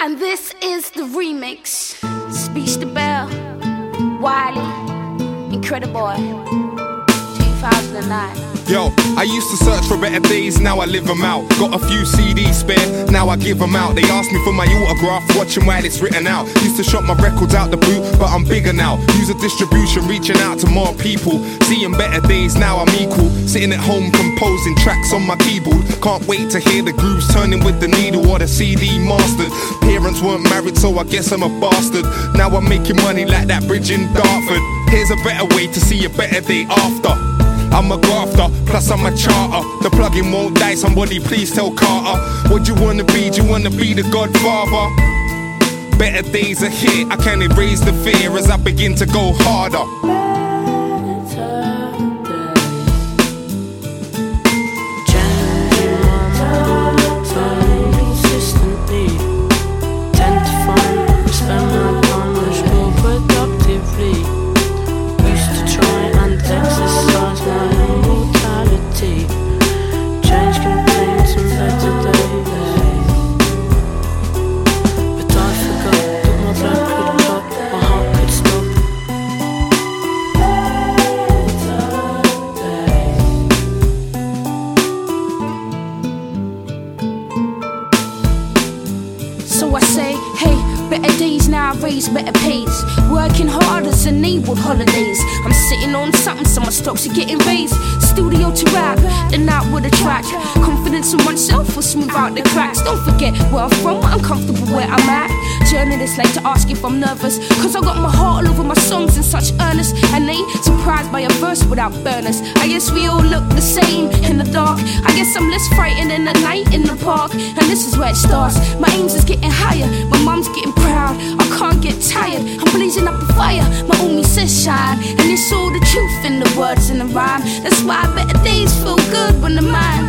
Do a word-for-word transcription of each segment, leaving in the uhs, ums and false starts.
And this is the remix. Speech the Bell, Wiley, Incrediboy, two thousand nine. Yo, I used to search for better days, now I live them out. Got a few C Ds spare, now I give them out. They ask me for my autograph, watching while it's written out. Used to shop my records out the boot, but I'm bigger now. Use a distribution, reaching out to more people. Seeing better days, now I'm equal. Sitting at home composing tracks on my keyboard. Can't wait to hear the grooves turning with the needle or the C D mastered. Parents weren't married, so I guess I'm a bastard. Now I'm making money like that bridge in Dartford. Here's a better way to see a better day after. I'm a grafter, plus I'm a charter. The plugin won't die, somebody please tell Carter. What do you wanna be? Do you wanna be the Godfather? Better days are here, I can't erase the fear as I begin to go harder. So I say, hey, better days now I raise better pays. Working hard has enabled holidays. I'm sitting on something, so my stocks are getting raised. Studio to rap, then out with a track. Confidence in oneself will smooth out the cracks. Don't forget where I'm from, I'm comfortable where I'm at. Journalists like to ask if I'm nervous, cause I got my heart all over my songs in such earnest. And they surprised by a verse without burners. I guess we all look the same in the dark. I guess I'm less frightened in the night in the park. And this is where it starts. My aims is getting higher, my mom's getting proud. I can't get tired, I'm blazing up a fire. My homie says shine, and it's all the truth in the words and the rhyme. That's why better days feel good when the mind.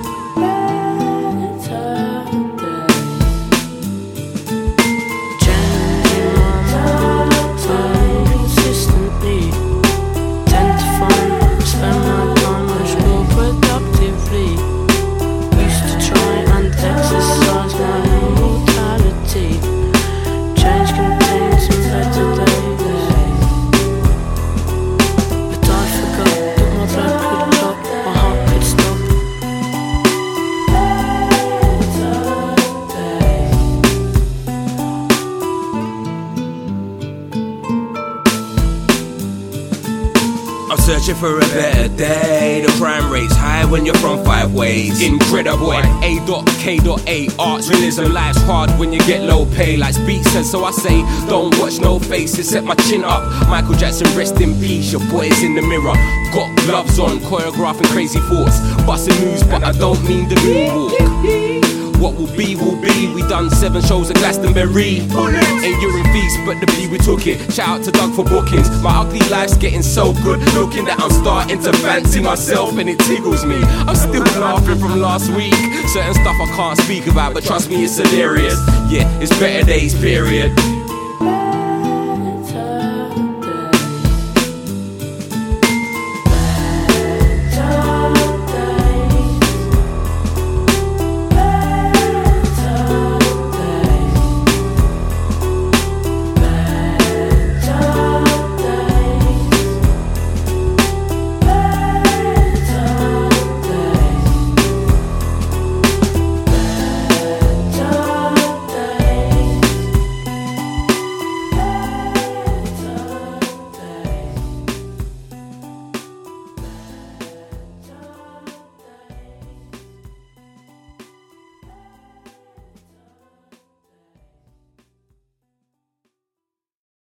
I'm searching for a better day. The crime rate's high when you're from five ways. Incrediboy, A.K.A. Arts, realism, life's hard when you get low pay. Like Beat says, so I say, don't watch no faces, set my chin up. Michael Jackson, rest in peace, your boy's in the mirror. Got gloves on, choreographing crazy thoughts. Busting moves, but I don't mean the moonwalk. What will be, will be. We done seven shows at Glastonbury. Ain't urine feast, but the B we took it. Shout out to Doug for bookings. My ugly life's getting so good, looking that I'm starting to fancy myself, and it tickles me. I'm still laughing from last week. Certain stuff I can't speak about, but trust me, it's hilarious. Yeah, it's better days, period.